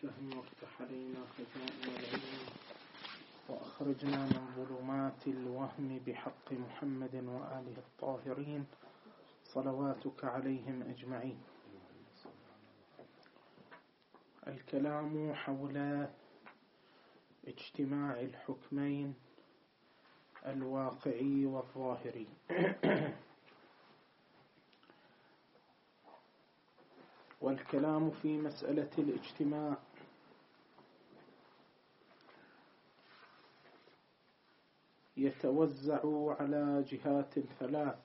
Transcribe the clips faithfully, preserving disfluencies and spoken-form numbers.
الفهم وافتح علينا خزائن العلم وأخرجنا من ظلمات الوهم بحق محمد وآله الطاهرين صلواتك عليهم أجمعين. الكلام حول اجتماع الحكمين الواقعي والظاهري. والكلام في مسألة الاجتماع يتوزع على جهات ثلاث.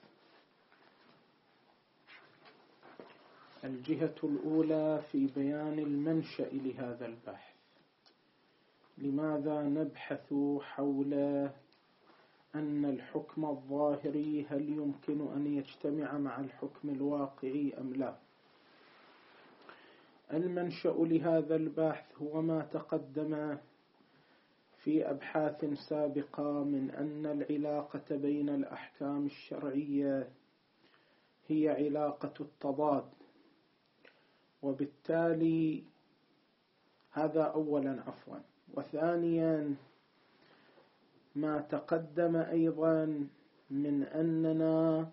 الجهة الأولى في بيان المنشأ لهذا البحث، لماذا نبحث حول أن الحكم الظاهري هل يمكن أن يجتمع مع الحكم الواقعي أم لا؟ المنشأ لهذا البحث هو ما تقدم في أبحاث سابقة من أن العلاقة بين الأحكام الشرعية هي علاقة التضاد، وبالتالي هذا أولا عفوا وثانيا ما تقدم أيضا من أننا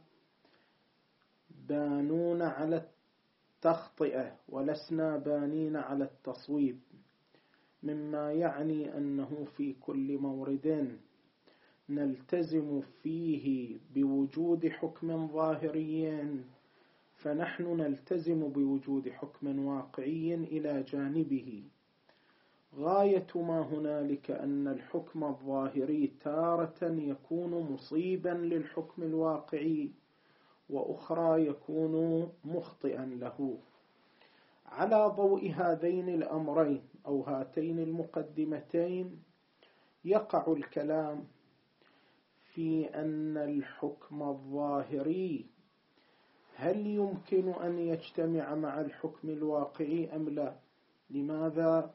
بانون على التخطئة ولسنا بانين على التصويب، مما يعني أنه في كل مورد نلتزم فيه بوجود حكم ظاهري فنحن نلتزم بوجود حكم واقعي إلى جانبه. غاية ما هنالك أن الحكم الظاهري تارة يكون مصيبا للحكم الواقعي وأخرى يكون مخطئا له. على ضوء هذين الأمرين أو هاتين المقدمتين يقع الكلام في أن الحكم الظاهري هل يمكن أن يجتمع مع الحكم الواقعي أم لا؟ لماذا؟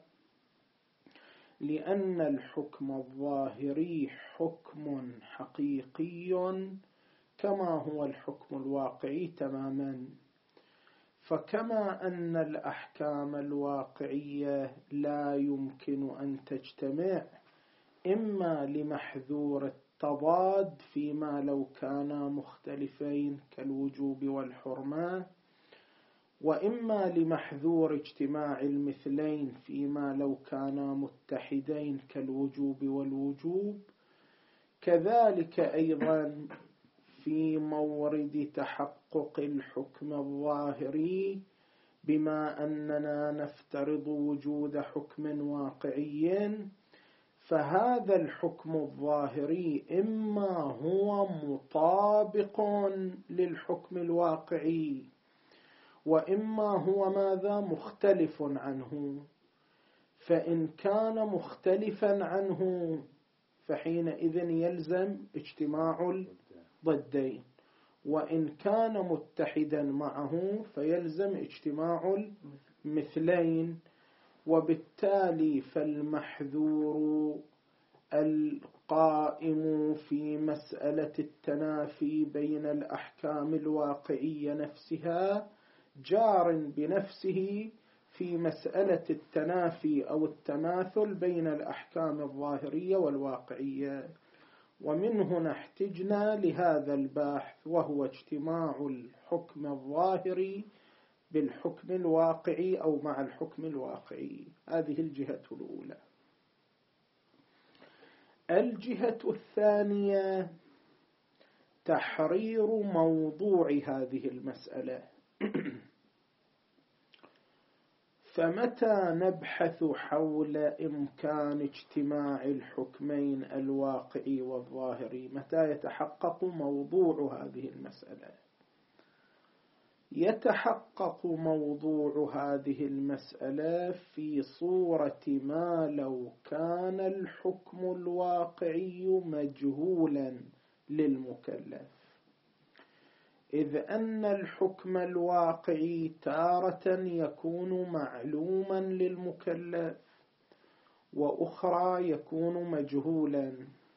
لأن الحكم الظاهري حكم حقيقي كما هو الحكم الواقعي تماما. فكما أن الأحكام الواقعية لا يمكن أن تجتمع إما لمحذور التضاد فيما لو كانا مختلفين كالوجوب والحرمة، وإما لمحذور اجتماع المثلين فيما لو كانا متحدين كالوجوب والوجوب، كذلك أيضا في مورد تحقق الحكم الظاهري بما أننا نفترض وجود حكم واقعي، فهذا الحكم الظاهري إما هو مطابق للحكم الواقعي وإما هو ماذا مختلف عنه. فإن كان مختلفا عنه فحينئذ يلزم اجتماع الضدين، وإن كان متحدا معه فيلزم اجتماع المثلين. وبالتالي فالمحذور القائم في مسألة التنافي بين الأحكام الواقعية نفسها جار بنفسه في مسألة التنافي أو التماثل بين الأحكام الظاهرية والواقعية. ومن هنا احتجنا لهذا البحث وهو اجتماع الحكم الظاهري بالحكم الواقعي أو مع الحكم الواقعي. هذه الجهة الأولى. الجهة الثانية تحرير موضوع هذه المسألة. فمتى نبحث حول إمكان اجتماع الحكمين الواقعي والظاهري؟ متى يتحقق موضوع هذه المسألة؟ يتحقق موضوع هذه المسألة في صورة ما لو كان الحكم الواقعي مجهولا للمكلف، إذ أن الحكم الواقعي تارة يكون معلوما للمكلف وأخرى يكون مجهولا.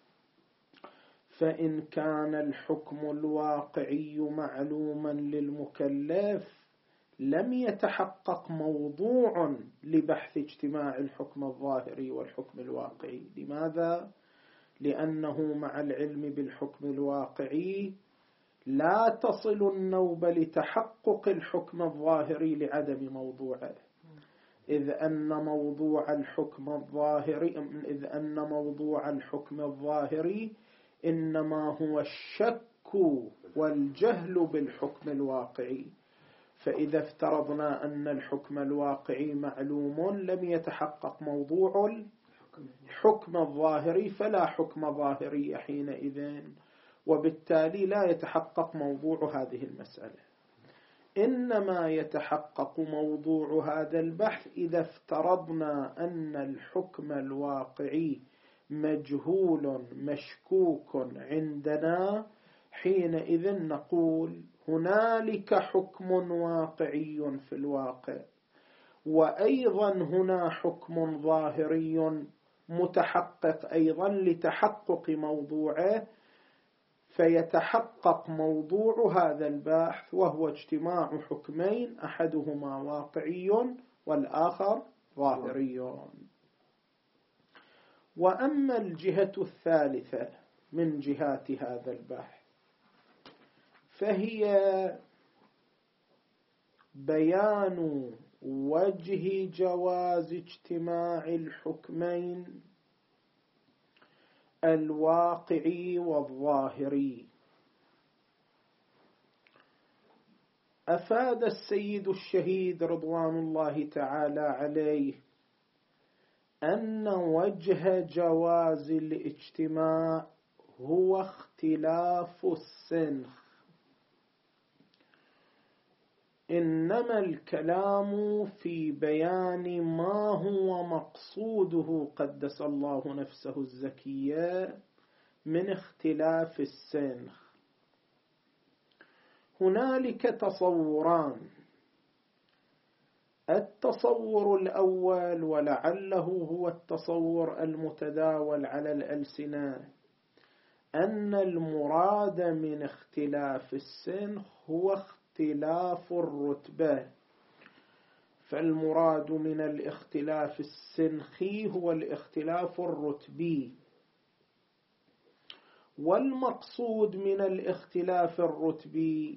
فإن كان الحكم الواقعي معلوما للمكلف لم يتحقق موضوع لبحث اجتماع الحكم الظاهري والحكم الواقعي. لماذا؟ لأنه مع العلم بالحكم الواقعي لا تصل النوبة لتحقق الحكم الظاهري لعدم موضوعه، إذ أن موضوع الحكم الظاهري إذ أن موضوع الحكم الظاهري إنما هو الشك والجهل بالحكم الواقعي. فإذا افترضنا أن الحكم الواقعي معلوم لم يتحقق موضوع الحكم الظاهري، فلا حكم ظاهري حينئذ، وبالتالي لا يتحقق موضوع هذه المسألة. إنما يتحقق موضوع هذا البحث إذا افترضنا أن الحكم الواقعي مجهول مشكوك عندنا، حينئذ نقول هنالك حكم واقعي في الواقع، وأيضا هنا حكم ظاهري متحقق أيضا لتحقق موضوعه، فيتحقق موضوع هذا البحث وهو اجتماع حكمين أحدهما واقعي والآخر ظاهري. وأما الجهة الثالثة من جهات هذا البحث فهي بيان وجه جواز اجتماع الحكمين الواقعي والظاهري. أفاد السيد الشهيد رضوان الله تعالى عليه أن وجه جواز الاجتماع هو اختلاف السنخ، إنما الكلام في بيان ما هو مقصوده قدس الله نفسه الزكية من اختلاف السنخ. هنالك تصوران: التصور الأول ولعله هو التصور المتداول على الألسنة، أن المراد من اختلاف السنخ هو اختلاف الرتبة، فالمراد من الاختلاف السنخي هو الاختلاف الرتبي، والمقصود من الاختلاف الرتبي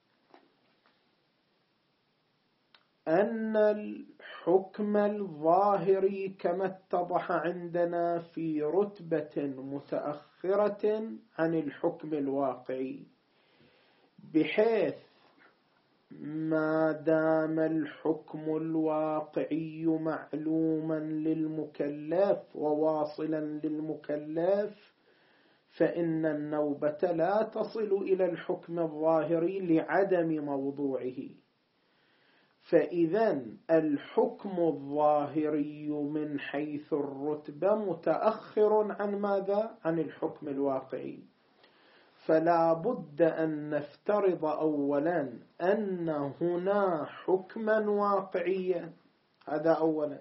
أن الحكم الظاهري كما اتضح عندنا في رتبة متأخرة عن الحكم الواقعي، بحيث ما دام الحكم الواقعي معلوما للمكلف وواصلا للمكلف فإن النوبة لا تصل إلى الحكم الظاهري لعدم موضوعه. فإذا الحكم الظاهري من حيث الرتبة متأخر عن ماذا؟ عن الحكم الواقعي. فلا بد أن نفترض أولا أن هنا حكما واقعيا، هذا أولا،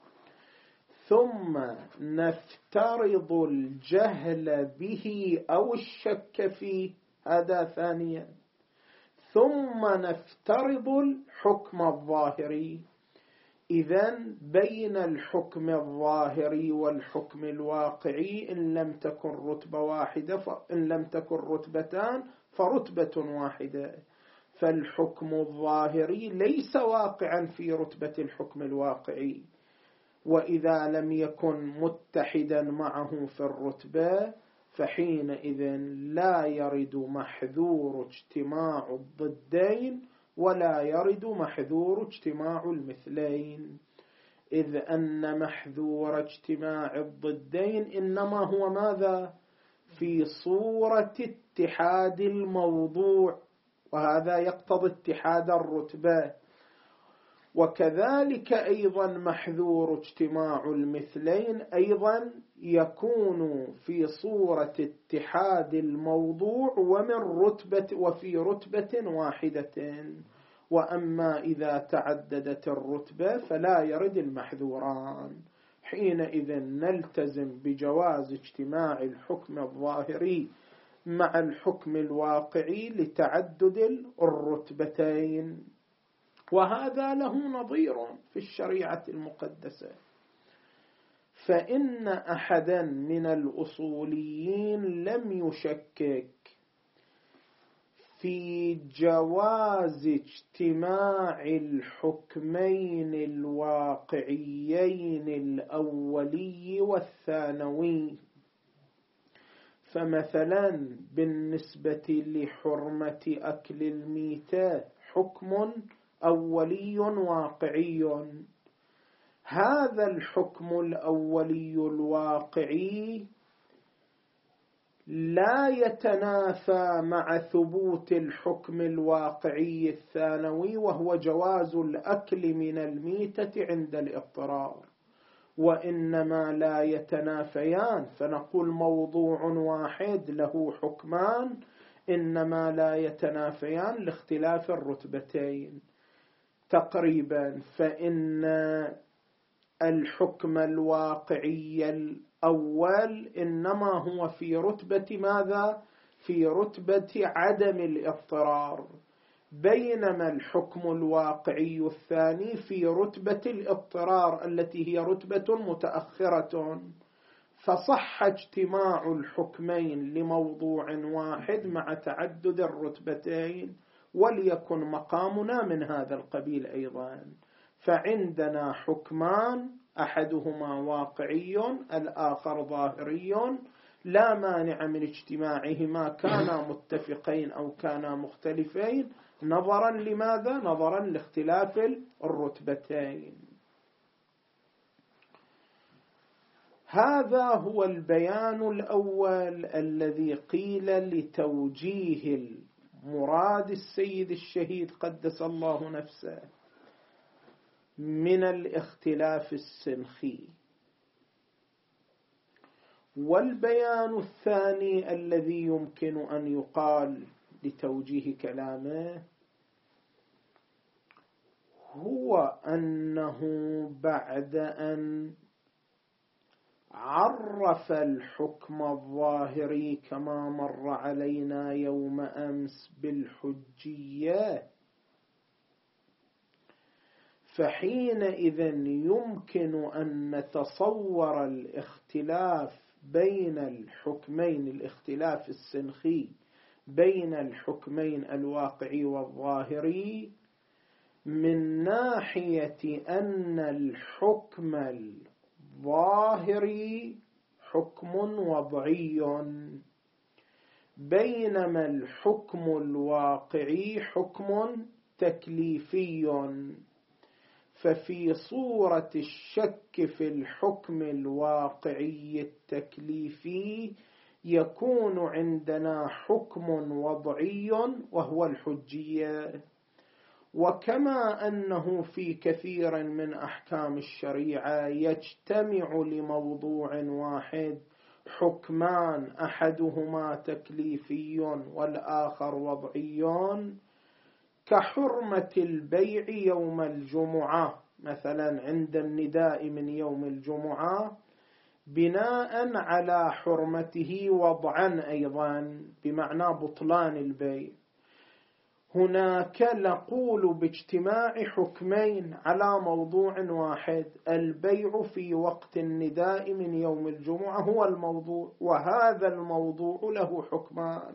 ثم نفترض الجهل به أو الشك فيه، هذا ثانيا، ثم نفترض الحكم الظاهري. إذن بين الحكم الظاهري والحكم الواقعي إن لم تكن رتبة واحدة فإن لم تكن رتبتان فرتبة واحدة، فالحكم الظاهري ليس واقعا في رتبة الحكم الواقعي، وإذا لم يكن متحدا معه في الرتبة فحينئذ لا يرد محذور اجتماع الضدين ولا يرد محذور اجتماع المثلين، إذ أن محذور اجتماع الضدين إنما هو ماذا؟ في صورة اتحاد الموضوع، وهذا يقتضي اتحاد الرتبة. وكذلك أيضا محذور اجتماع المثلين أيضا يكون في صورة اتحاد الموضوع ومن رتبة وفي رتبة واحدة. وأما إذا تعددت الرتبة فلا يرد المحذوران، حينئذ نلتزم بجواز اجتماع الحكم الظاهري مع الحكم الواقعي لتعدد الرتبتين. وهذا له نظير في الشريعة المقدسة. فإن أحدا من الأصوليين لم يشكك في جواز اجتماع الحكمين الواقعيين الأولي والثانوي. فمثلا بالنسبة لحرمة أكل الميتة حكم أولي واقعي، هذا الحكم الأولي الواقعي لا يتنافى مع ثبوت الحكم الواقعي الثانوي وهو جواز الأكل من الميتة عند الاضطرار، وإنما لا يتنافيان. فنقول موضوع واحد له حكمان إنما لا يتنافيان لاختلاف الرتبتين تقريبا. فإن الحكم الواقعي الأول إنما هو في رتبة ماذا؟ في رتبة عدم الاضطرار، بينما الحكم الواقعي الثاني في رتبة الاضطرار التي هي رتبة متأخرة. فصح اجتماع الحكمين لموضوع واحد مع تعدد الرتبتين، وليكن مقامنا من هذا القبيل أيضا. فعندنا حكمان أحدهما واقعي الآخر ظاهري، لا مانع من اجتماعهما كانا متفقين أو كانا مختلفين، نظرا لماذا؟ نظرا لاختلاف الرتبتين. هذا هو البيان الأول الذي قيل لتوجيه المراد السيد الشهيد قدس الله نفسه من الاختلاف السنخي. والبيان الثاني الذي يمكن أن يقال لتوجيه كلامه هو أنه بعد أن عرف الحكم الظاهري كما مر علينا يوم أمس بالحجية، فحينئذ يمكن أن نتصور الاختلاف بين الحكمين، الاختلاف السنخي بين الحكمين الواقعي والظاهري، من ناحية أن الحكم الظاهري حكم وضعي، بينما الحكم الواقعي حكم تكليفي. ففي صورة الشك في الحكم الواقعي التكليفي يكون عندنا حكم وضعي وهو الحجية. وكما أنه في كثير من أحكام الشريعة يجتمع لموضوع واحد حكمان أحدهما تكليفي والآخر وضعي، كحرمة البيع يوم الجمعة مثلا عند النداء من يوم الجمعة بناء على حرمته وضعا أيضا بمعنى بطلان البيع. هناك نقول باجتماع حكمين على موضوع واحد، البيع في وقت النداء من يوم الجمعة هو الموضوع، وهذا الموضوع له حكمان،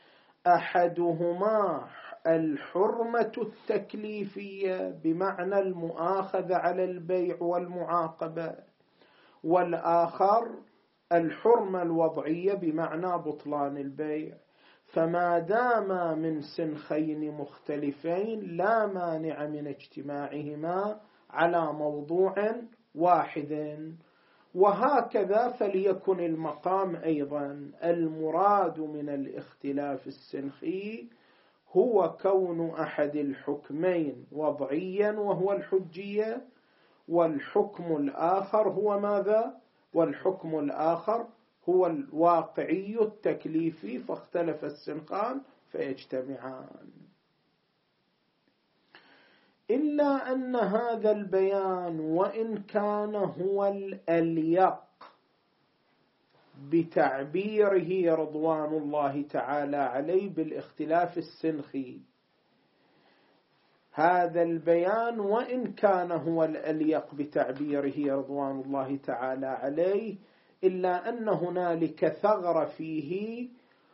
أحدهما الحرمة التكليفية بمعنى المؤاخذة على البيع والمعاقبة، والآخر الحرمة الوضعية بمعنى بطلان البيع. فما دام من سنخين مختلفين لا مانع من اجتماعهما على موضوع واحد. وهكذا فليكن المقام أيضا. المراد من الاختلاف السنخي هو كون أحد الحكمين وضعيا وهو الحجية، والحكم الآخر هو ماذا؟ والحكم الآخر هو الواقعي التكليفي، فاختلف السنخان فيجتمعان. إلا أن هذا البيان وإن كان هو الأليق بتعبيره رضوان الله تعالى عليه بالاختلاف السنخي، هذا البيان وإن كان هو الأليق بتعبيره رضوان الله تعالى عليه، إلا أن هنالك ثغرة فيه،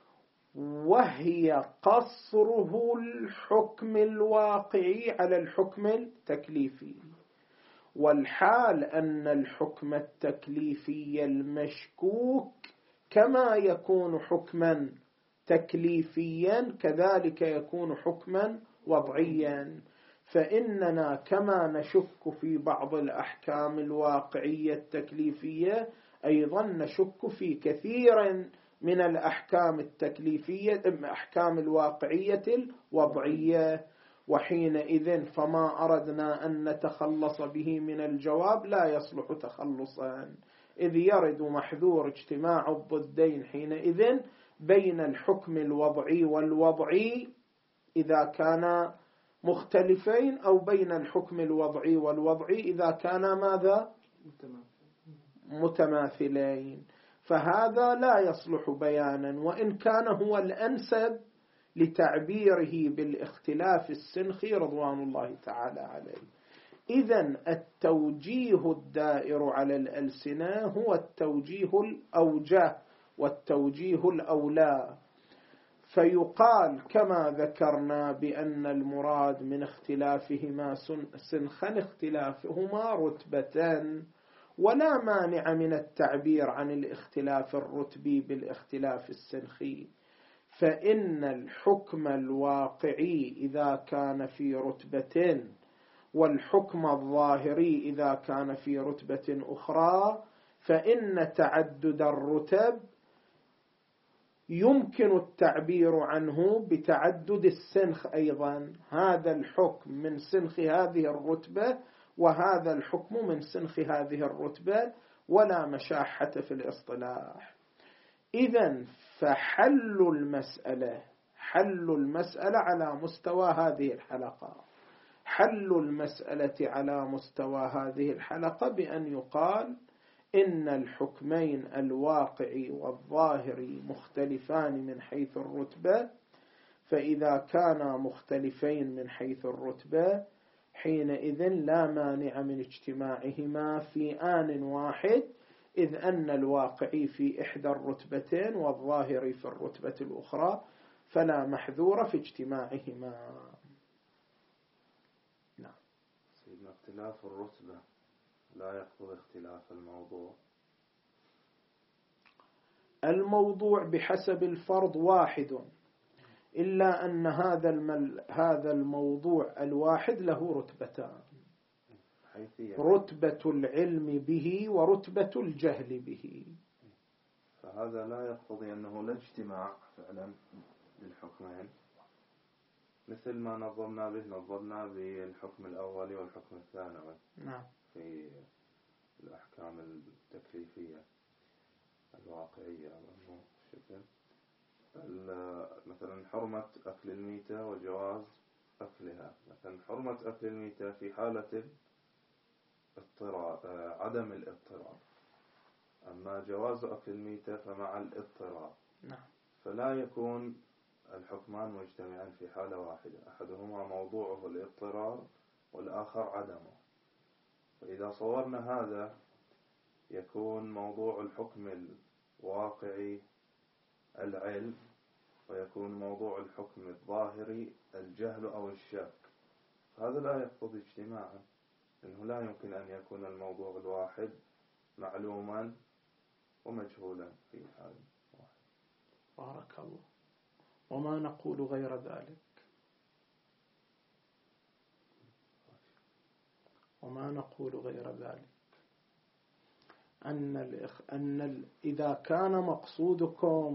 وهي قصره الحكم الواقعي على الحكم التكليفي. والحال أن الحكم التكليفي المشكوك كما يكون حكما تكليفيا كذلك يكون حكما وضعيا. فإننا كما نشك في بعض الأحكام الواقعية التكليفية أيضا نشك في كثير من الأحكام التكليفية أحكام الواقعية الوضعية. وحينئذ فما أردنا أن نتخلص به من الجواب لا يصلح تخلصا، إذ يرد محذور اجتماع الضدين حينئذ بين الحكم الوضعي والوضعي إذا كان مختلفين، أو بين الحكم الوضعي والوضعي إذا كان ماذا؟ متماثلين. فهذا لا يصلح بيانا، وإن كان هو الأنسب لتعبيره بالاختلاف السنخي رضوان الله تعالى عليه. إذن التوجيه الدائر على الألسنة هو التوجيه الأوجه والتوجيه الأولى. فيقال كما ذكرنا بأن المراد من اختلافهما سنخا اختلافهما رتبة، ولا مانع من التعبير عن الاختلاف الرتبي بالاختلاف السنخي. فإن الحكم الواقعي إذا كان في رتبة والحكم الظاهري إذا كان في رتبة أخرى، فإن تعدد الرتب يمكن التعبير عنه بتعدد السنخ أيضا. هذا الحكم من سنخ هذه الرتبة وهذا الحكم من سنخ هذه الرتبة، ولا مشاحة في الاصطلاح. إذن فحل المسألة حل المسألة على مستوى هذه الحلقة حل المسألة على مستوى هذه الحلقة بأن يقال إن الحكمين الواقعي والظاهري مختلفان من حيث الرتبة. فإذا كانا مختلفين من حيث الرتبة حينئذ لا مانع من اجتماعهما في آن واحد، إذ أن الواقعي في إحدى الرتبتين والظاهري في الرتبة الأخرى، فلا محذور في اجتماعهما. نعم. سيدنا اختلاف الرتبة لا يقتضي اختلاف الموضوع. الموضوع بحسب الفرض واحد، إلا أن هذا المل... هذا الموضوع الواحد له رتبتان، رتبة العلم به ورتبة الجهل به. فهذا لا يقتضي أنه لا اجتماع فعلا للحكمين، مثل ما نظمنا به نظمنا بالحكم الأولي والحكم الثانوي. نعم. في الأحكام التكليفية الواقعية شكل مثلا حرمة أكل الميتة وجواز أكلها. مثلا حرمة أكل الميتة في حالة اضطرار عدم الاضطرار، أما جواز أكل الميتة فمع الاضطرار. نعم. فلا يكون الحكمان مجتمعا في حالة واحدة، أحدهما موضوعه الاضطرار والآخر عدمه. فإذا صورنا هذا يكون موضوع الحكم الواقعي العلم، ويكون موضوع الحكم الظاهري الجهل أو الشك. هذا لا يقتضي اجتماعا، إنه لا يمكن أن يكون الموضوع الواحد معلوما ومجهولا في حال واحد. بارك الله. وما نقول غير ذلك وما نقول غير ذلك أن, الإخ... أن ال... إذا كان مقصودكم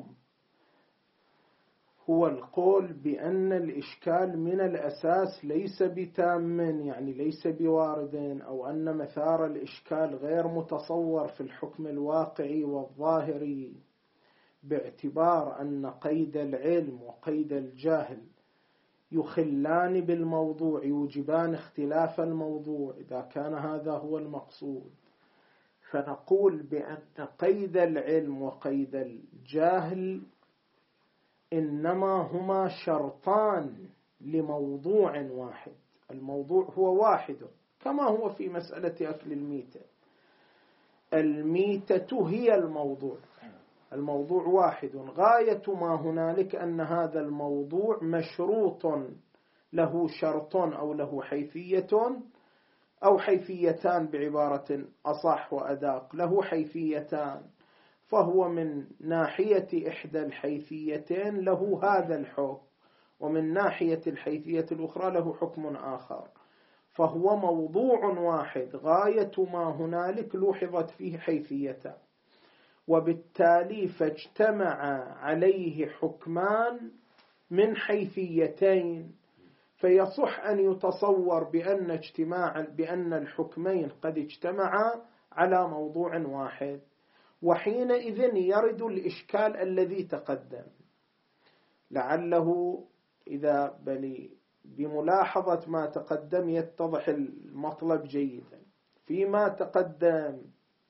هو القول بأن الإشكال من الأساس ليس بتام، يعني ليس بوارد، أو أن مثار الإشكال غير متصور في الحكم الواقعي والظاهري، باعتبار أن قيد العلم وقيد الجهل يخلان بالموضوع يوجبان اختلاف الموضوع، إذا كان هذا هو المقصود، فنقول بأن قيد العلم وقيد الجهل إنما هما شرطان لموضوع واحد. الموضوع هو واحد كما هو في مسألة أكل الميتة. الميتة هي الموضوع، الموضوع واحد، غاية ما هنالك أن هذا الموضوع مشروط له شرط أو له حيثية أو حيثيتان بعبارة أصح وأدق، له حيثيتان، فهو من ناحية إحدى الحيثيتين له هذا الحكم، ومن ناحية الحيثية الأخرى له حكم آخر، فهو موضوع واحد غاية ما هنالك لوحظت فيه حيثيتان، وبالتالي فاجتمع عليه حكمان من حيثيتين، فيصح أن يتصور بأن اجتماع بأن الحكمين قد اجتمعا على موضوع واحد، وحينئذ يرد الإشكال الذي تقدم. لعله إذا بلي بملاحظة ما تقدم يتضح المطلب جيدا. فيما تقدم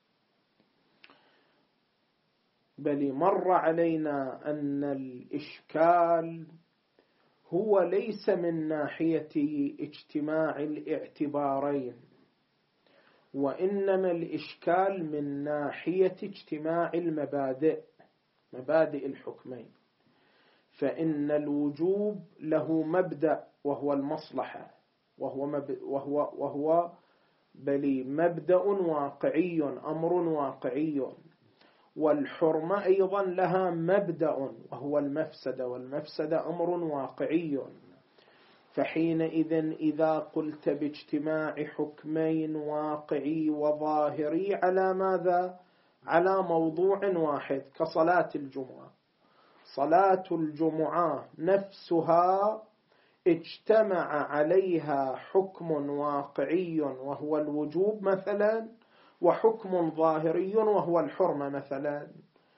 بل مر علينا أن الإشكال هو ليس من ناحية اجتماع الاعتبارين، وإنما الإشكال من ناحية اجتماع المبادئ، مبادئ الحكمين. فإن الوجوب له مبدأ وهو المصلحة، وهو مب... وهو وهو بل مبدأ واقعي، أمر واقعي، والحرمة أيضا لها مبدأ وهو المفسدة، والمفسدة أمر واقعي. فحينئذ إذا قلت باجتماع حكمين واقعي وظاهري على ماذا؟ على موضوع واحد كصلاة الجمعة، صلاة الجمعة نفسها اجتمع عليها حكم واقعي وهو الوجوب مثلا، وحكم ظاهري وهو الحرمة مثلا.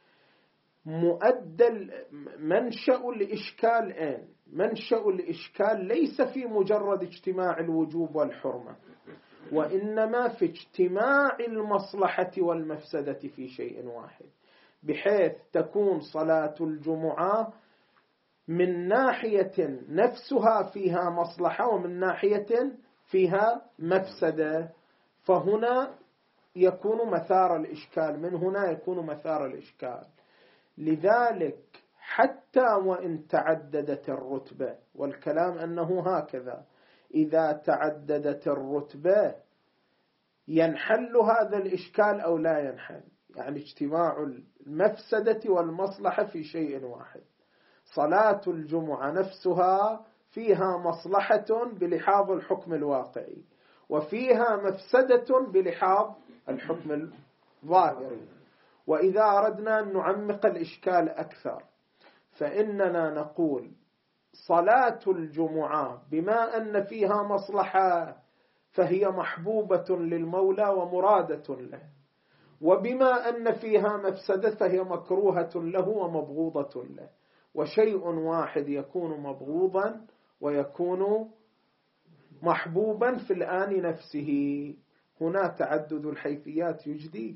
مؤدى منشأ الإشكال إن منشأ الإشكال ليس في مجرد اجتماع الوجوب والحرمة، وإنما في اجتماع المصلحة والمفسدة في شيء واحد، بحيث تكون صلاة الجمعة من ناحية نفسها فيها مصلحة ومن ناحية فيها مفسدة، فهنا يكون مثار الإشكال، من هنا يكون مثار الإشكال. لذلك حتى وإن تعددت الرتبة، والكلام أنه هكذا إذا تعددت الرتبة ينحل هذا الإشكال أو لا ينحل، يعني اجتماع المفسدة والمصلحة في شيء واحد. صلاة الجمعة نفسها فيها مصلحة بلحاظ الحكم الواقعي، وفيها مفسدة بلحاظ الحكم الظاهري. وإذا أردنا أن نعمق الإشكال أكثر فإننا نقول صلاة الجمعة بما أن فيها مصلحة فهي محبوبة للمولى ومرادة له، وبما أن فيها مفسدة فهي مكروهة له ومبغوضة له. وشيء واحد يكون مبغوضا ويكون محبوبا في الآن نفسه. هنا تعدد الحيثيات يجدي.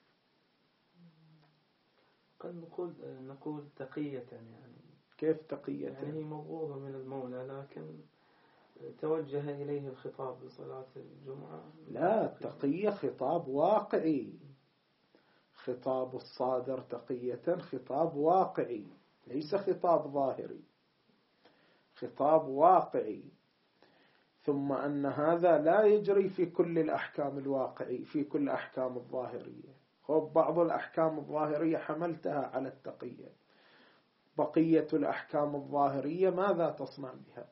قد نقول نقول تقية، يعني كيف تقية؟ يعني هي مبغوضة من المولى لكن توجه إليه الخطاب بصلاة الجمعة. لا، تقية خطاب واقعي، خطاب الصادر تقية خطاب واقعي ليس خطاب ظاهري، خطاب واقعي. ثم أن هذا لا يجري في كل الأحكام الواقعي، في كل الأحكام الظاهرية. خب بعض الأحكام الظاهرية حملتها على التقية، بقية الأحكام الظاهرية ماذا تصنع بها؟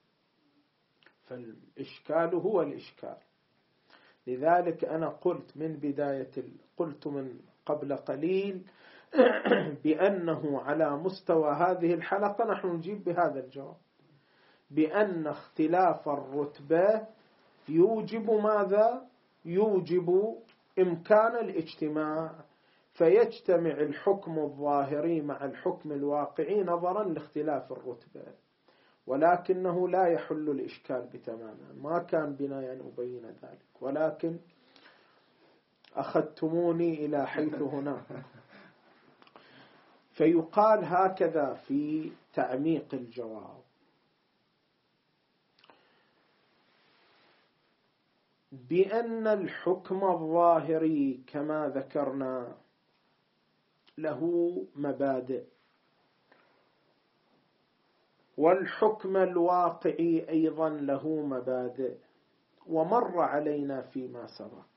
فالإشكال هو الإشكال. لذلك أنا قلت من بداية قلت من قبل قليل بأنه على مستوى هذه الحلقة نحن نجيب بهذا الجواب، بأن اختلاف الرتبة يوجب ماذا؟ يوجب إمكان الاجتماع، فيجتمع الحكم الظاهري مع الحكم الواقعي نظرا لاختلاف الرتبة، ولكنه لا يحل الإشكال بتماما. ما كان بنا أن أبين ذلك، ولكن أخذتموني إلى حيث هنا. فيقال هكذا في تعميق الجواب: بأن الحكم الظاهري كما ذكرنا له مبادئ، والحكم الواقعي أيضا له مبادئ. ومر علينا فيما سبق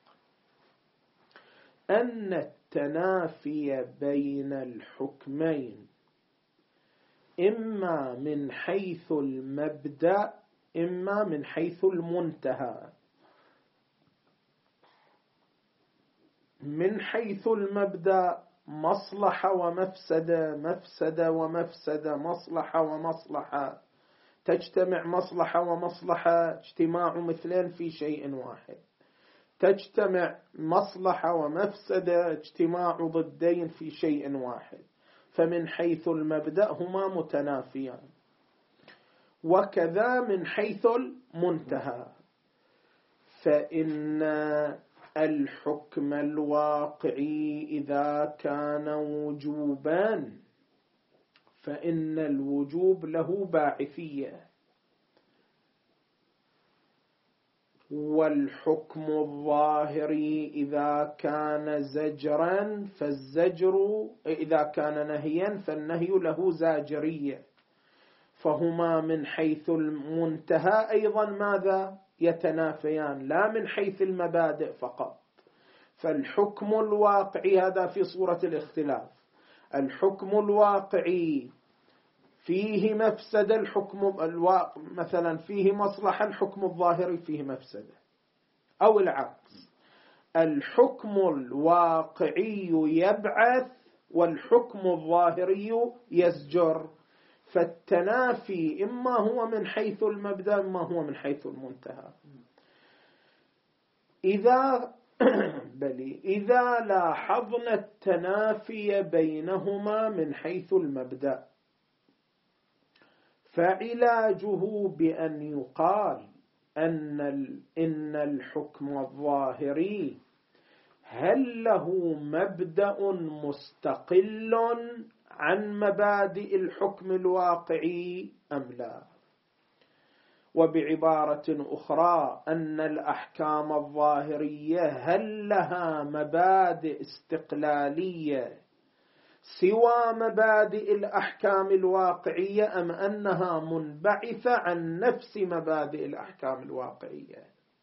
أن التنافي بين الحكمين إما من حيث المبدأ إما من حيث المنتهى. من حيث المبدأ مصلحة ومفسدة، مفسدة ومفسدة، مصلحة ومصلحة، تجتمع مصلحة ومصلحة، اجتماع مثلين في شيء واحد. تجتمع مصلحة ومفسدة، اجتماع ضدين في شيء واحد. فمن حيث المبدأ هما متنافيان. وكذا من حيث المنتهى، فإن الحكم الواقعي إذا كان وجوبا فإن الوجوب له باعثية، والحكم الظاهري إذا كان زجرا فالزجر، إذا كان نهيا فالنهي له زاجرية. فهما من حيث المنتهى أيضا ماذا؟ يتنافيان، لا من حيث المبادئ فقط. فالحكم الواقعي هذا في صورة الاختلاف، الحكم الواقعي فيه مفسدة، الحكم الواقع مثلا فيه مصلحة، الحكم الظاهري فيه مفسدة، أو العكس، الحكم الواقعي يبعث والحكم الظاهري يزجر. فالتنافي إما هو من حيث المبدأ إما هو من حيث المنتهى. إذا بل إذا لاحظنا التنافي بينهما من حيث المبدأ فعلاجه بأن يقال أن إن الحكم الظاهري هل له مبدأ مستقل عن مبادئ الحكم الواقعي أم لا؟ وبعبارة أخرى أن الأحكام الظاهرية هل لها مبادئ استقلالية سوى مبادئ الأحكام الواقعية أم أنها منبعثة عن نفس مبادئ الأحكام الواقعية؟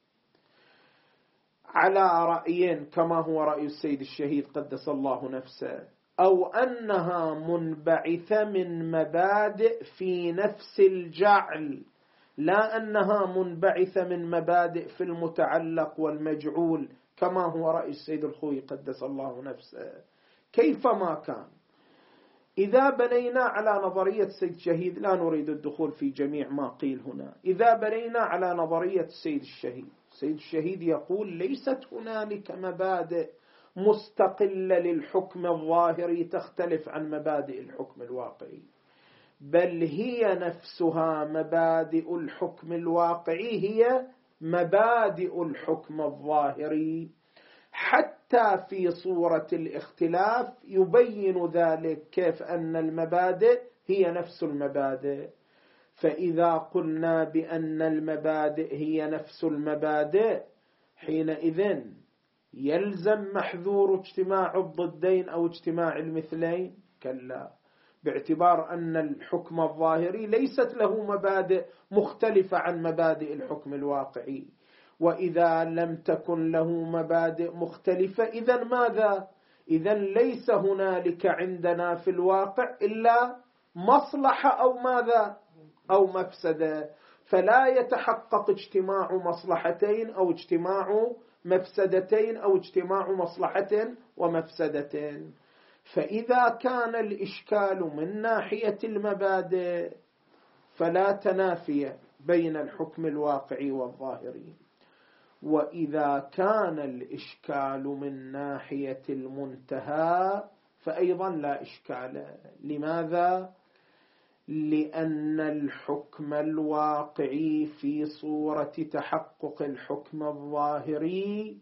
على رأيين كما هو رأي السيد الشهيد قدس الله نفسه، أو أنها منبعثة من مبادئ في نفس الجعل، لا أنها منبعثة من مبادئ في المتعلق والمجعول كما هو رأي السيد الخوي قدس الله نفسه. كيفما كان، إذا بنينا على نظرية السيد الشهيد، لا نريد الدخول في جميع ما قيل هنا، إذا بنينا على نظرية السيد الشهيد، السيد الشهيد يقول ليست هنالك مبادئ مستقلة للحكم الظاهري تختلف عن مبادئ الحكم الواقعي، بل هي نفسها مبادئ الحكم الواقعي هي مبادئ الحكم الظاهري، حتى في صورة الاختلاف يبين ذلك كيف أن المبادئ هي نفس المبادئ. فإذا قلنا بأن المبادئ هي نفس المبادئ حينئذ يلزم محذور اجتماع الضدين أو اجتماع المثلين؟ كلا، باعتبار أن الحكم الظاهري ليست له مبادئ مختلفة عن مبادئ الحكم الواقعي. وإذا لم تكن له مبادئ مختلفة إذن ماذا؟ إذن ليس هنالك عندنا في الواقع إلا مصلحة أو ماذا؟ أو مفسدة، فلا يتحقق اجتماع مصلحتين أو اجتماع مفسدتين أو اجتماع مصلحة ومفسدتين. فإذا كان الإشكال من ناحية المبادئ فلا تنافي بين الحكم الواقعي والظاهري، وإذا كان الإشكال من ناحية المنتهى فأيضا لا إشكال. لماذا؟ لأن الحكم الواقعي في صورة تحقق الحكم الظاهري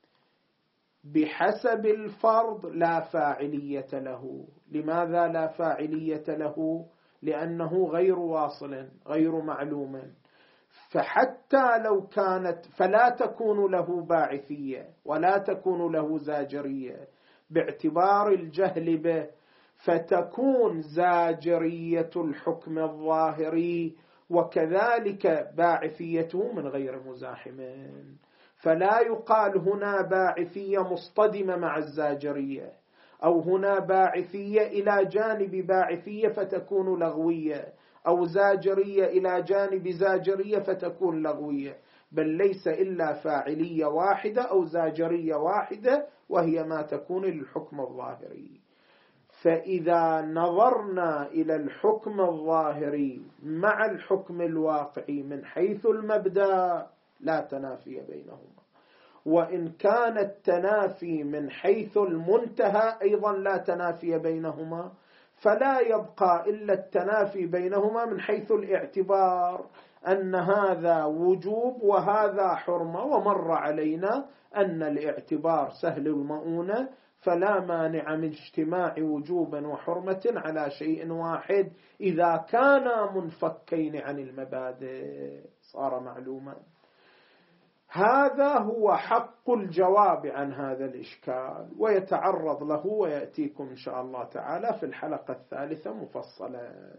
بحسب الفرض لا فاعلية له. لماذا لا فاعلية له؟ لأنه غير واصل غير معلوم. فحتى لو كانت فلا تكون له باعثية ولا تكون له زاجرية باعتبار الجهل به، فتكون زاجرية الحكم الظاهري وكذلك باعثيته من غير مزاحمين. فلا يقال هنا باعثية مصطدمة مع الزاجرية، أو هنا باعثية إلى جانب باعثية فتكون لغوية، أو زاجرية إلى جانب زاجرية فتكون لغوية، بل ليس إلا فاعلية واحدة أو زاجرية واحدة، وهي ما تكون للحكم الظاهري. فإذا نظرنا إلى الحكم الظاهري مع الحكم الواقعي من حيث المبدأ لا تنافي بينهما، وإن كان التنافي من حيث المنتهى أيضا لا تنافي بينهما، فلا يبقى إلا التنافي بينهما من حيث الاعتبار أن هذا وجوب وهذا حرمة، ومر علينا أن الاعتبار سهل المؤونة، فلا مانع من اجتماع وجوبا وحرمة على شيء واحد إذا كانا منفكين عن المبادئ، صار معلوما. هذا هو حق الجواب عن هذا الإشكال، ويتعرض له ويأتيكم إن شاء الله تعالى في الحلقة الثالثة مفصلا.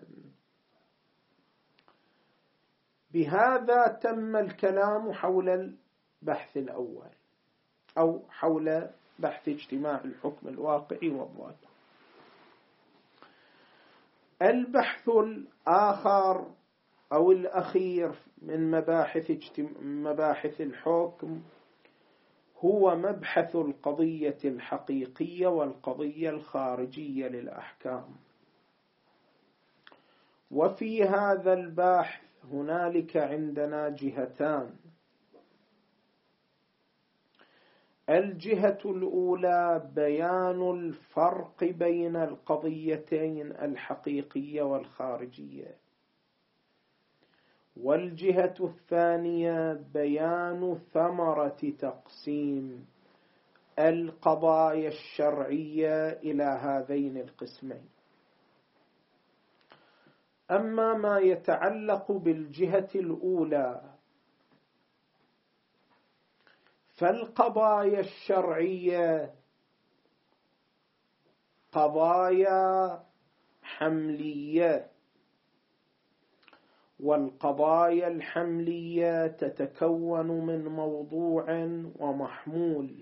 بهذا تم الكلام حول البحث الأول، أو حول بحث اجتماع الحكم الواقعي والظاهر. البحث الآخر أو الأخير من مباحث مباحث الحكم هو مبحث القضية الحقيقية والقضية الخارجية للأحكام. وفي هذا البحث هنالك عندنا جهتان. الجهة الأولى بيان الفرق بين القضيتين الحقيقية والخارجية، والجهة الثانية بيان ثمرة تقسيم القضايا الشرعية إلى هذين القسمين. أما ما يتعلق بالجهة الأولى فالقضايا الشرعية قضايا حملية، والقضايا الحملية تتكون من موضوع ومحمول.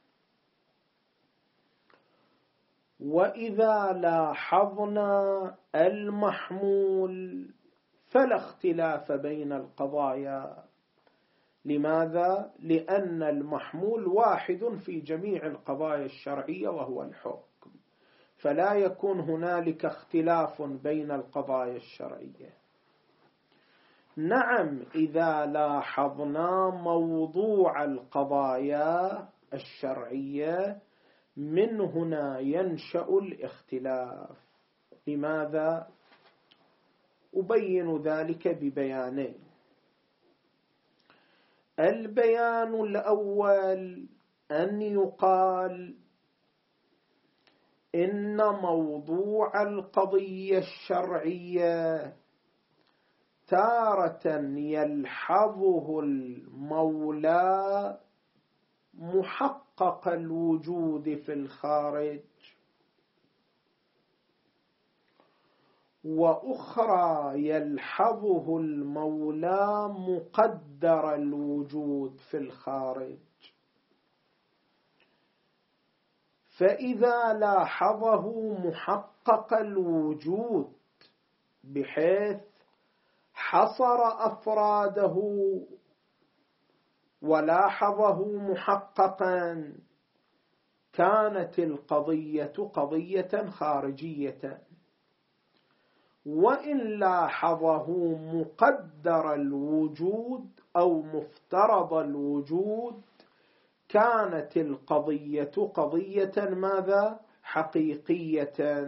وإذا لاحظنا المحمول فلا اختلاف بين القضايا. لماذا؟ لأن المحمول واحد في جميع القضايا الشرعية وهو الحكم، فلا يكون هنالك اختلاف بين القضايا الشرعية. نعم، إذا لاحظنا موضوع القضايا الشرعية من هنا ينشأ الاختلاف. لماذا؟ أبين ذلك ببيانين. البيان الأول أن يقال إن موضوع القضية الشرعية تارة يلحظه المولى محقق الوجود في الخارج، وأخرى يلحظه المولى مقدر الوجود في الخارج. فإذا لاحظه محقق الوجود بحيث حصر أفراده ولاحظه محققا كانت القضية قضية خارجية. وإن لاحظه مقدر الوجود أو مفترض الوجود كانت القضية قضية ماذا؟ حقيقية.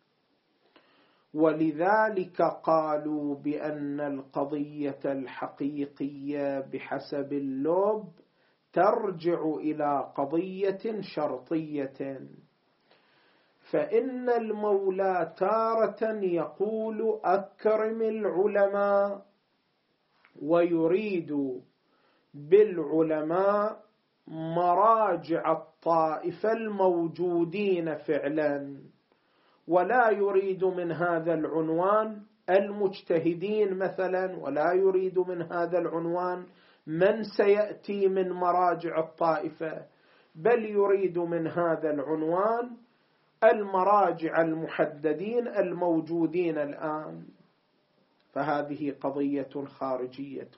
ولذلك قالوا بأن القضية الحقيقية بحسب اللب ترجع إلى قضية شرطية. فإن المولى تارة يقول أكرم العلماء ويريد بالعلماء مراجع الطائفة الموجودين فعلا، ولا يريد من هذا العنوان المجتهدين مثلا، ولا يريد من هذا العنوان من سيأتي من مراجع الطائفة، بل يريد من هذا العنوان المراجع المحددين الموجودين الآن. فهذه قضية خارجية.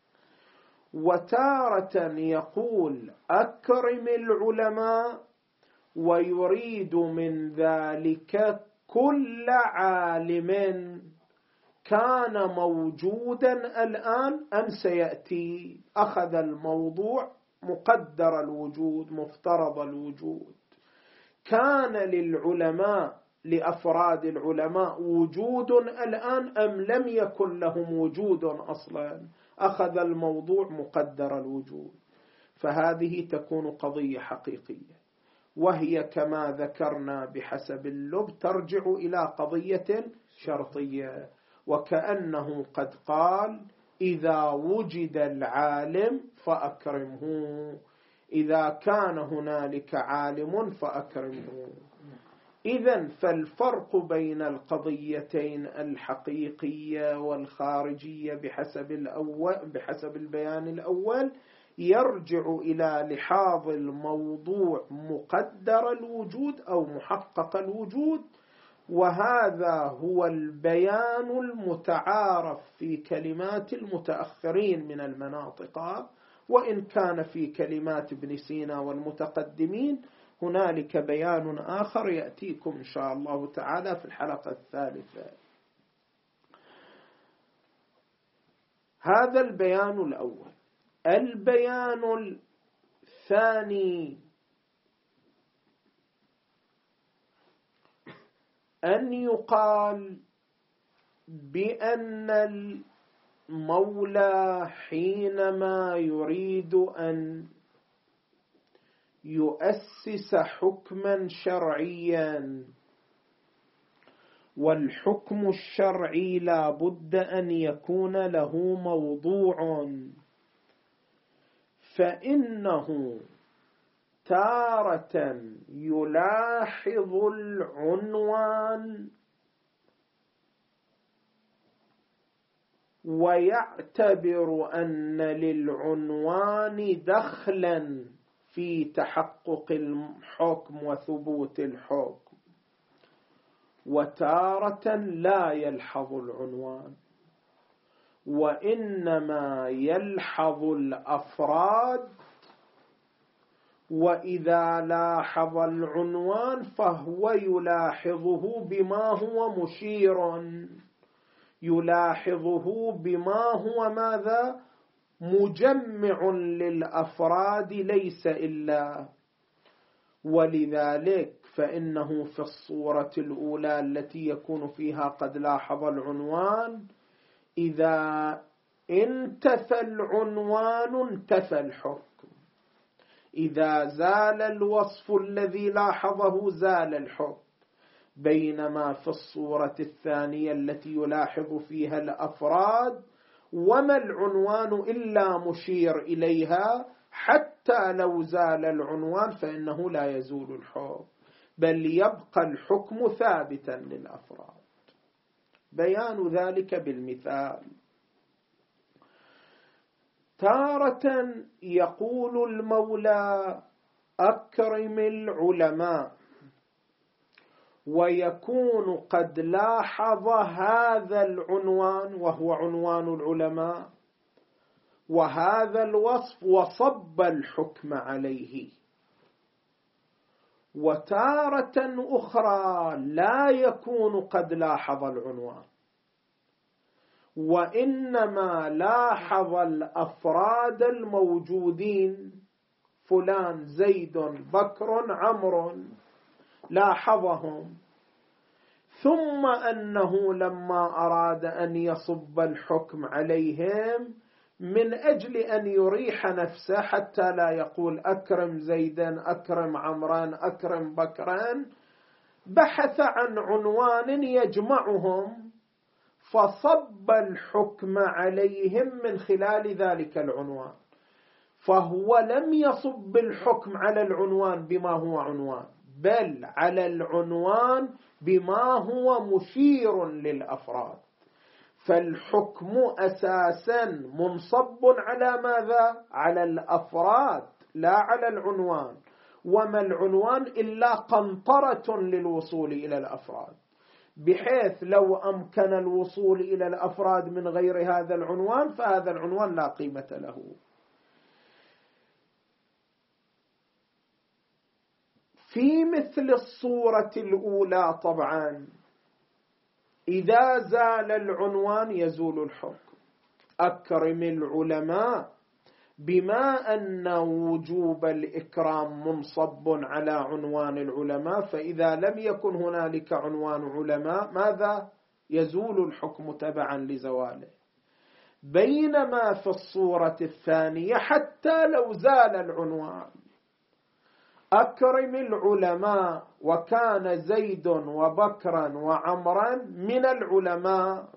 وتارة يقول أكرم العلماء ويريد من ذلك كل عالم كان موجودا الآن أم سيأتي. أخذ الموضوع مقدر الوجود مفترض الوجود. كان للعلماء لأفراد العلماء وجود الآن أم لم يكن لهم وجود أصلا. أخذ الموضوع مقدر الوجود. فهذه تكون قضية حقيقية، وهي كما ذكرنا بحسب اللب ترجع إلى قضية شرطية، وكأنه قد قال إذا وجد العالم فأكرمه، إذا كان هنالك عالم فأكرمه. إذن فالفرق بين القضيتين الحقيقية والخارجية بحسب الأول بحسب البيان الأول يرجع إلى لحاظ الموضوع مقدر الوجود أو محقق الوجود، وهذا هو البيان المتعارف في كلمات المتأخرين من المناطق، وإن كان في كلمات ابن سينا والمتقدمين هنالك بيان آخر يأتيكم إن شاء الله تعالى في الحلقة الثالثة. هذا البيان الأول. البيان الثاني أن يقال بأن المولى حينما يريد أن يؤسس حكما شرعيا، والحكم الشرعي لا بد أن يكون له موضوع، فإنه تارة يلاحظ العنوان ويعتبر أن للعنوان دخلا في تحقق الحكم وثبوت الحكم، وتارة لا يلحظ العنوان، وإنما يلحظ الأفراد. وإذا لاحظ العنوان فهو يلاحظه بما هو مشير، يلاحظه بما هو ماذا؟ مجمع للأفراد ليس إلا. ولذلك فإنه في الصورة الأولى التي يكون فيها قد لاحظ العنوان، إذا انتفى العنوان انتفى الحكم، إذا زال الوصف الذي لاحظه زال الحكم. بينما في الصورة الثانية التي يلاحظ فيها الأفراد وما العنوان إلا مشير إليها، حتى لو زال العنوان فإنه لا يزول الحكم، بل يبقى الحكم ثابتا للأفراد. بيان ذلك بالمثال. تارة يقول المولى أكرم العلماء، ويكون قد لاحظ هذا العنوان وهو عنوان العلماء وهذا الوصف وصب الحكم عليه. وتارة أخرى لا يكون قد لاحظ العنوان، وإنما لاحظ الأفراد الموجودين، فلان زيد بكر عمرو، لاحظهم، ثم أنه لما أراد أن يصب الحكم عليهم من أجل أن يريح نفسه حتى لا يقول أكرم زيدا أكرم عمران أكرم بكران، بحث عن عنوان يجمعهم، فصب الحكم عليهم من خلال ذلك العنوان، فهو لم يصب الحكم على العنوان بما هو عنوان، بل على العنوان بما هو مشير للأفراد. فالحكم أساسا منصب على ماذا؟ على الأفراد لا على العنوان، وما العنوان إلا قنطرة للوصول إلى الأفراد، بحيث لو أمكن الوصول إلى الأفراد من غير هذا العنوان فهذا العنوان لا قيمة له. في مثل الصورة الأولى طبعا إذا زال العنوان يزول الحكم. أكرم العلماء بما أن وجوب الإكرام منصب على عنوان العلماء، فإذا لم يكن هنالك عنوان علماء ماذا؟ يزول الحكم تبعا لزواله. بينما في الصورة الثانية حتى لو زال العنوان، أكرم العلماء وكان زيد وبكرا وعمرا من العلماء،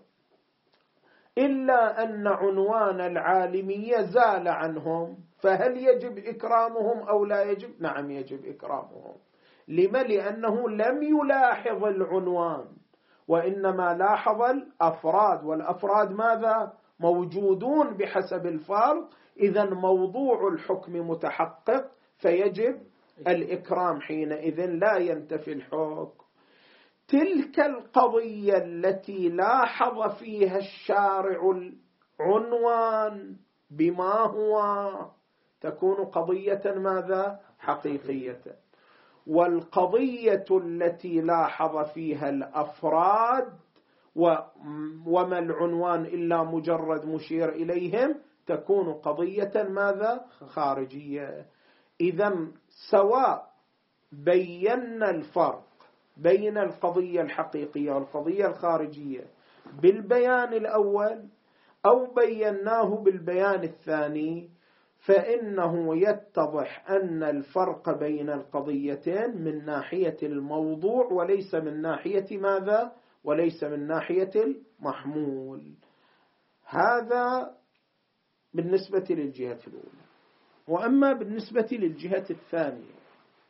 إلا أن عنوان العالمية زال عنهم، فهل يجب إكرامهم أو لا يجب؟ نعم يجب إكرامهم. لما؟ لأنه لم يلاحظ العنوان وإنما لاحظ الأفراد، والأفراد ماذا؟ موجودون بحسب الفرض، إذا موضوع الحكم متحقق فيجب الإكرام، حينئذ لا ينتفي الحكم. تلك القضية التي لاحظ فيها الشارع العنوان بما هو تكون قضية ماذا؟ حقيقية. والقضية التي لاحظ فيها الأفراد وما العنوان إلا مجرد مشير إليهم تكون قضية ماذا؟ خارجية. إذن سواء بينا الفرق بين القضية الحقيقية والقضية الخارجية بالبيان الأول أو بيناه بالبيان الثاني، فإنه يتضح أن الفرق بين القضيتين من ناحية الموضوع وليس من ناحية ماذا؟ وليس من ناحية المحمول. هذا بالنسبة للجهة الأولى. وأما بالنسبة للجهة الثانية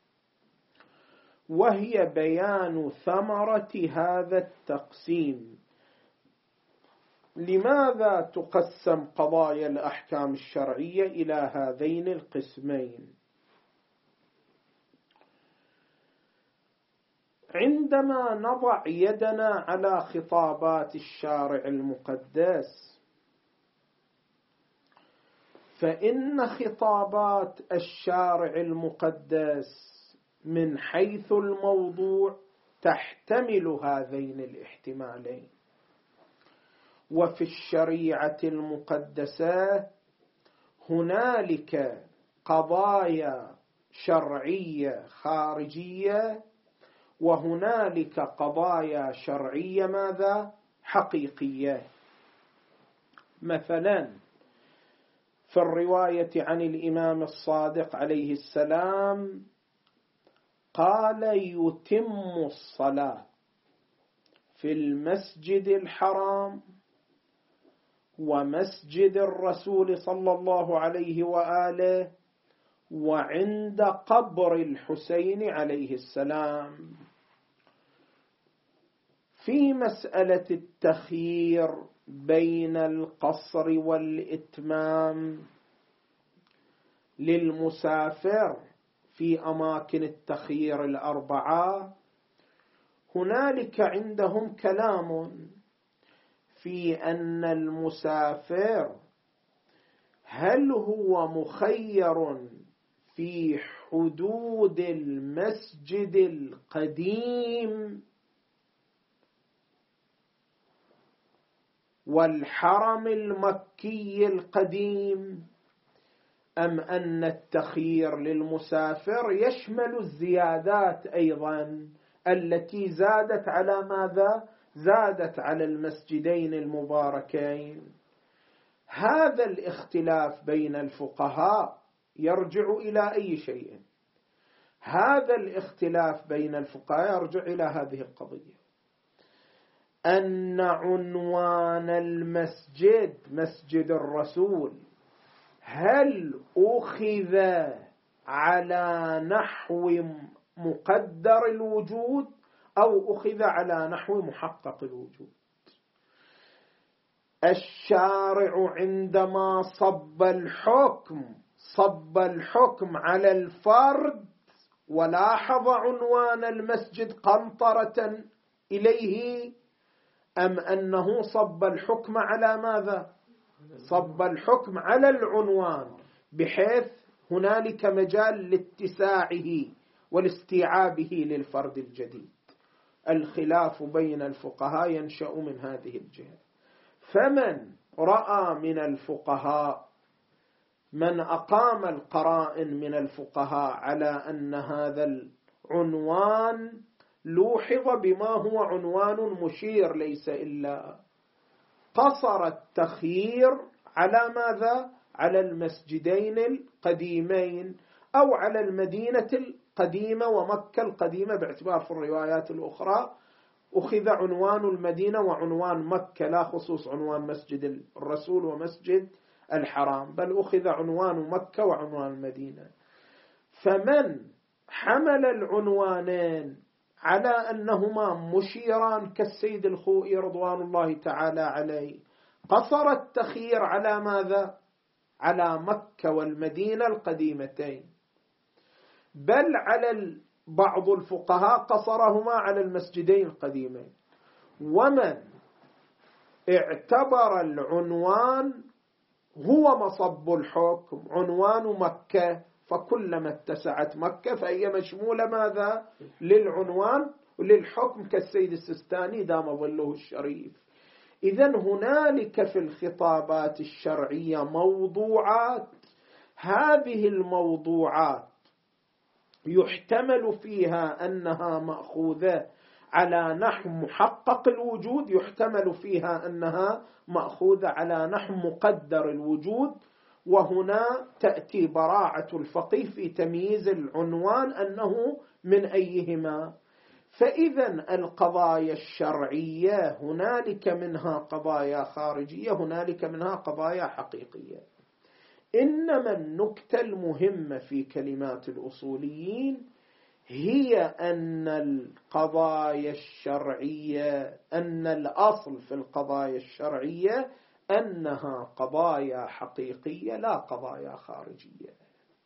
وهي بيان ثمرة هذا التقسيم، لماذا تقسم قضايا الأحكام الشرعية إلى هذين القسمين؟ عندما نضع يدنا على خطابات الشارع المقدس، فإن خطابات الشارع المقدس من حيث الموضوع تحتمل هذين الاحتمالين. وفي الشريعة المقدسة هنالك قضايا شرعية خارجية وهنالك قضايا شرعية ماذا؟ حقيقية. مثلا في الرواية عن الإمام الصادق عليه السلام قال يتم الصلاة في المسجد الحرام ومسجد الرسول صلى الله عليه وآله وعند قبر الحسين عليه السلام. في مسألة التخيير بين القصر والإتمام للمسافر في أماكن التخيير الأربعة، هنالك عندهم كلام في أن المسافر هل هو مخير في حدود المسجد القديم والحرم المكي القديم، أم أن التخيير للمسافر يشمل الزيادات أيضا التي زادت على ماذا؟ زادت على المسجدين المباركين. هذا الاختلاف بين الفقهاء يرجع إلى أي شيء؟ هذا الاختلاف بين الفقهاء يرجع إلى هذه القضية. أن عنوان المسجد مسجد الرسول هل أخذ على نحو مقدر الوجود أو أخذ على نحو محقق الوجود؟ الشارع عندما صب الحكم صب الحكم على الفرد ولاحظ عنوان المسجد قنطرة إليه، أم أنه صب الحكم على ماذا؟ صب الحكم على العنوان، بحيث هنالك مجال لاتساعه ولاستيعابه للفرد الجديد. الخلاف بين الفقهاء ينشأ من هذه الجهة. فمن رأى من الفقهاء، من أقام القرائن من الفقهاء على أن هذا العنوان لوحظ بما هو عنوان مشير ليس إلا قصر التخيير على ماذا؟ على المسجدين القديمين أو على المدينة القديمة ومكة القديمة، باعتبار في الروايات الأخرى أخذ عنوان المدينة وعنوان مكة، لا خصوص عنوان مسجد الرسول ومسجد الحرام، بل أخذ عنوان مكة وعنوان المدينة. فمن حمل العنوانين على أنهما مشيران كالسيد الخوئي رضوان الله تعالى عليه، قصر التخيير على ماذا؟ على مكة والمدينة القديمتين، بل على بعض الفقهاء قصرهما على المسجدين القديمين. ومن اعتبر العنوان هو مصب الحكم عنوان مكة، فكلما اتسعت مكة فهي مشمولة ماذا؟ للعنوان وللحكم، كالسيد السيستاني دام ظله الشريف. إذن هنالك في الخطابات الشرعية موضوعات، هذه الموضوعات يحتمل فيها أنها مأخوذة على نحو محقق الوجود، يحتمل فيها أنها مأخوذة على نحو مقدر الوجود، وهنا تأتي براعة الفقيه في تمييز العنوان أنه من أيهما. فإذا القضايا الشرعية هنالك منها قضايا خارجية، هنالك منها قضايا حقيقية. إنما النكتة المهمة في كلمات الأصوليين هي أن القضايا الشرعية، أن الأصل في القضايا الشرعية أنها قضايا حقيقية لا قضايا خارجية.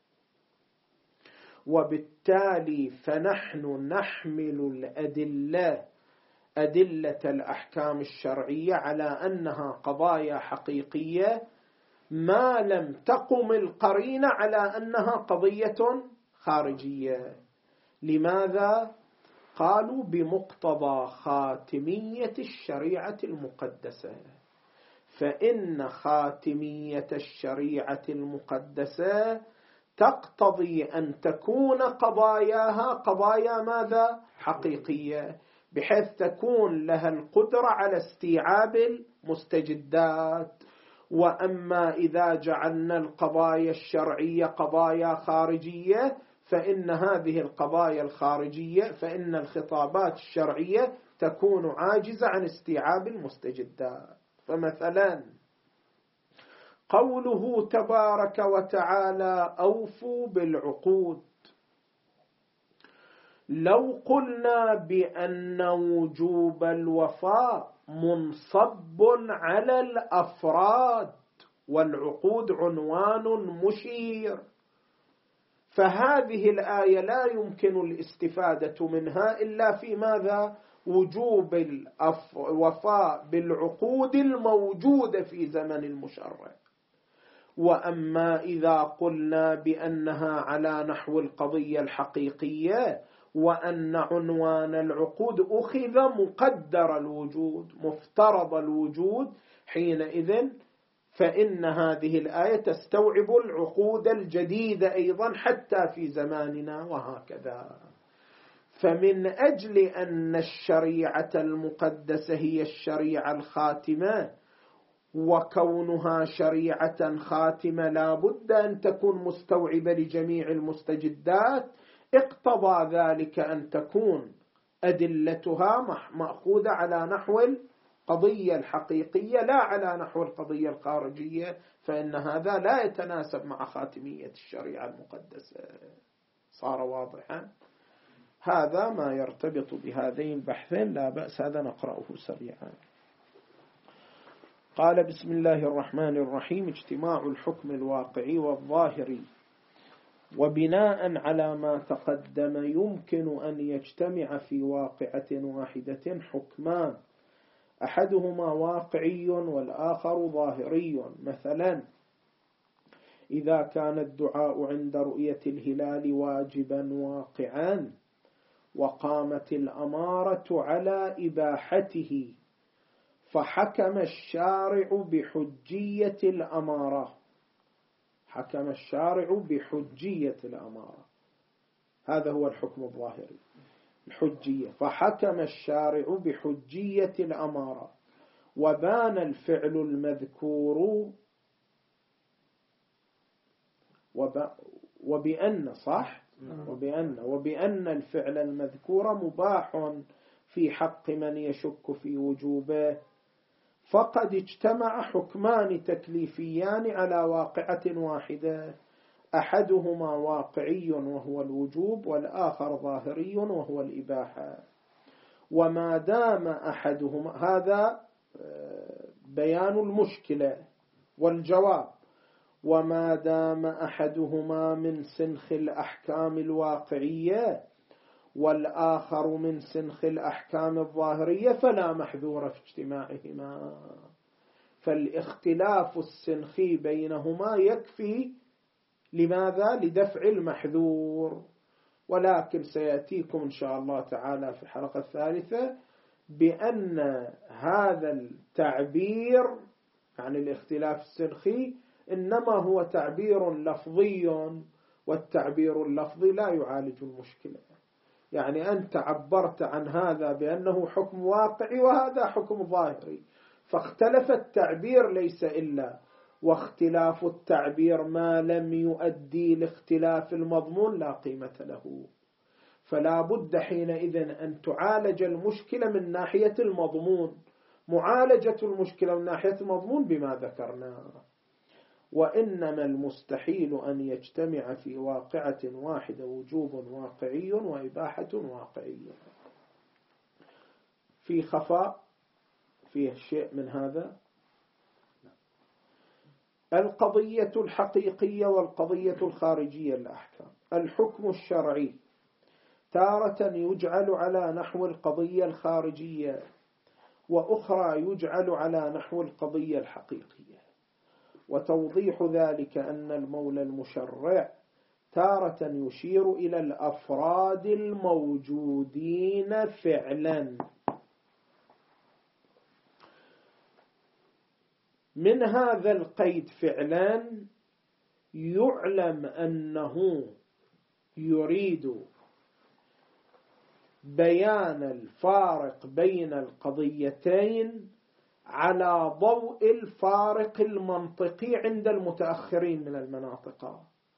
وبالتالي فنحن نحمل الأدلة أدلة الأحكام الشرعية على أنها قضايا حقيقية ما لم تقم القرينة على أنها قضية خارجية. لماذا؟ قالوا بمقتضى خاتمية الشريعة المقدسة، فإن خاتمية الشريعة المقدسة تقتضي أن تكون قضاياها قضايا ماذا؟ حقيقية، بحيث تكون لها القدرة على استيعاب المستجدات. وأما إذا جعلنا القضايا الشرعية قضايا خارجية فإن هذه القضايا الخارجية فإن الخطابات الشرعية تكون عاجزة عن استيعاب المستجدات. فمثلا قوله تبارك وتعالى أوفوا بالعقود، لو قلنا بأن وجوب الوفاء منصب على الأفراد والعقود عنوان مشير، فهذه الآية لا يمكن الاستفادة منها إلا في ماذا؟ وجوب الوفاء بالعقود الموجودة في زمن المشرع. وأما إذا قلنا بأنها على نحو القضية الحقيقية وأن عنوان العقود أخذ مقدر الوجود مفترض الوجود، حينئذ فإن هذه الآية تستوعب العقود الجديدة أيضا حتى في زماننا وهكذا. فمن أجل أن الشريعة المقدسة هي الشريعة الخاتمة، وكونها شريعة خاتمة لا بد أن تكون مستوعبة لجميع المستجدات، اقتضى ذلك أن تكون أدلتها مأخوذة على نحو القضية الحقيقية لا على نحو القضية الخارجية، فإن هذا لا يتناسب مع خاتمية الشريعة المقدسة. صار واضحا؟ هذا ما يرتبط بهذين البحثين، لا بأس هذا نقرأه سريعا. قال بسم الله الرحمن الرحيم: اجتماع الحكم الواقعي والظاهري. وبناء على ما تقدم يمكن أن يجتمع في واقعة واحدة حكمان، أحدهما واقعي والآخر ظاهري. مثلا إذا كان الدعاء عند رؤية الهلال واجبا واقعا وقامت الأمارة على إباحته، فحكم الشارع بحجية الأمارة. حكم الشارع بحجية الأمارة، هذا هو الحكم الظاهري، الحجية. فحكم الشارع بحجية الأمارة وبان الفعل المذكور وب... وبأن صح وبأن وبأن الفعل المذكور مباح في حق من يشك في وجوبه، فقد اجتمع حكمان تكليفيان على واقعة واحدة، أحدهما واقعي وهو الوجوب، والآخر ظاهري وهو الإباحة. وما دام أحدهما، هذا بيان المشكلة والجواب، وما دام أحدهما من سنخ الأحكام الواقعية والآخر من سنخ الأحكام الظاهرية فلا محذور في اجتماعهما. فالاختلاف السنخي بينهما يكفي، لماذا؟ لدفع المحذور. ولكن سيأتيكم إن شاء الله تعالى في الحلقة الثالثة بأن هذا التعبير عن الاختلاف السنخي إنما هو تعبير لفظي، والتعبير اللفظي لا يعالج المشكلة. يعني أنت عبرت عن هذا بأنه حكم واقعي وهذا حكم ظاهري، فاختلف التعبير ليس إلا، واختلاف التعبير ما لم يؤدي لاختلاف المضمون لا قيمة له. فلا بد حينئذ أن تعالج المشكلة من ناحية المضمون، معالجة المشكلة من ناحية المضمون بما ذكرنا. وإنما المستحيل أن يجتمع في واقعة واحدة وجوب واقعي وإباحة واقعية. في خفاء فيه شيء من هذا. القضية الحقيقية والقضية الخارجية للأحكام. الحكم الشرعي تارة يجعل على نحو القضية الخارجية، وأخرى يجعل على نحو القضية الحقيقية. وتوضيح ذلك أن المولى المشرع تارة يشير إلى الأفراد الموجودين فعلا. من هذا القيد فعلا يعلم أنه يريد بيان الفارق بين القضيتين على ضوء الفارق المنطقي عند المتأخرين من المناطق،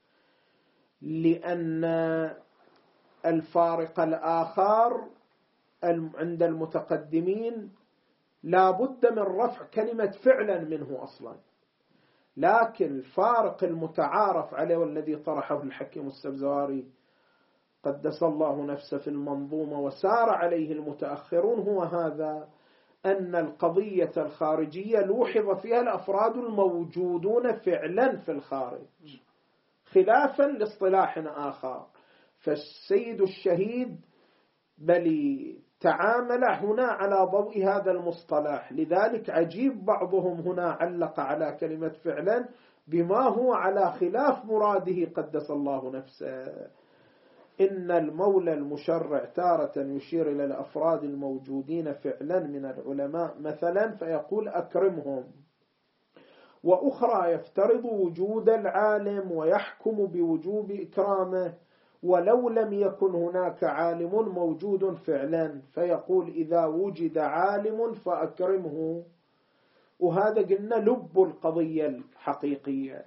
لأن الفارق الآخر عند المتقدمين لا بد من رفع كلمة فعلا منه أصلا، لكن الفارق المتعارف عليه والذي طرحه الحكيم السبزواري قدس الله نفسه في المنظومة وسار عليه المتأخرون هو هذا، أن القضية الخارجية لوحظ فيها الأفراد الموجودون فعلا في الخارج خلافا لاصطلاح آخر. فالسيد الشهيد بل تعامل هنا على ضوء هذا المصطلح، لذلك عجيب بعضهم هنا علق على كلمة فعلا بما هو على خلاف مراده قدس الله نفسه. إن المولى المشرع تارة يشير إلى الأفراد الموجودين فعلا من العلماء مثلا فيقول أكرمهم، وأخرى يفترض وجود العالم ويحكم بوجوب إكرامه ولو لم يكن هناك عالم موجود فعلا فيقول إذا وجد عالم فأكرمه. وهذا قلنا لب القضية الحقيقية.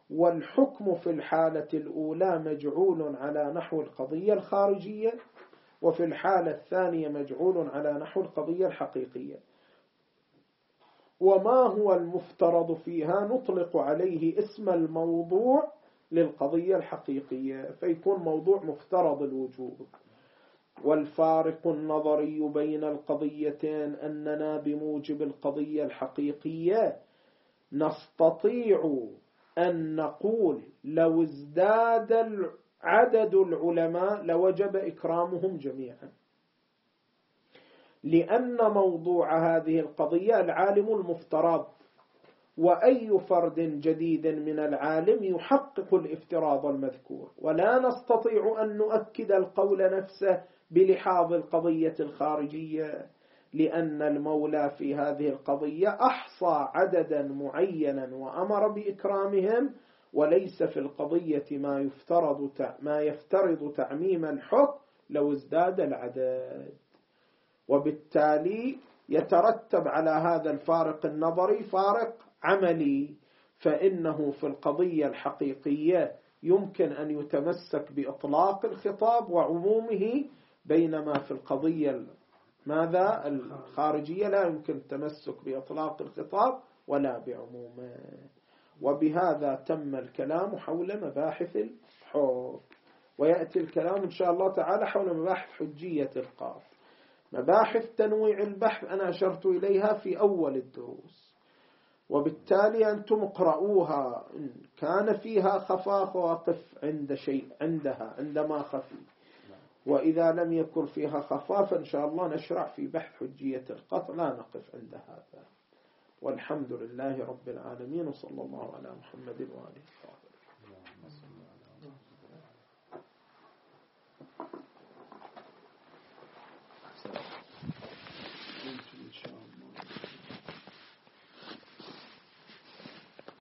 والحكم في الحالة الأولى مجعول على نحو القضية الخارجية، وفي الحالة الثانية مجعول على نحو القضية الحقيقية. وما هو المفترض فيها نطلق عليه اسم الموضوع للقضية الحقيقية، فيكون موضوع مفترض الوجود. والفارق النظري بين القضيتين أننا بموجب القضية الحقيقية نستطيع أن نقول لو ازداد عدد العلماء لوجب إكرامهم جميعا، لأن موضوع هذه القضية العالم المفترض، وأي فرد جديد من العالم يحقق الافتراض المذكور، ولا نستطيع أن نؤكد القول نفسه بلحاظ القضية الخارجية، لأن المولى في هذه القضية أحصى عددا معينا وأمر بإكرامهم، وليس في القضية ما يفترض ما يفترض تعميم الحكم لو ازداد العدد. وبالتالي يترتب على هذا الفارق النظري فارق عملي، فإنه في القضية الحقيقية يمكن أن يتمسك بإطلاق الخطاب وعمومه، بينما في القضية ماذا الخارجية لا يمكن التمسك بإطلاق الخطاب ولا بعمومه. وبهذا تم الكلام حول مباحث الحكم، ويأتي الكلام إن شاء الله تعالى حول مباحث حجية القاضي. مباحث تنويع البحث أنا أشرت إليها في أول الدروس، وبالتالي أنتم اقرؤوها، إن كان فيها خفاء فوقف عند شيء عندها عندما خفي، وإذا لم يكن فيها خفاء فإن شاء الله نشرع في بحث حجية القطع، لا نقف عند هذا. والحمد لله رب العالمين، وصلى الله على محمد وآله وصحبه.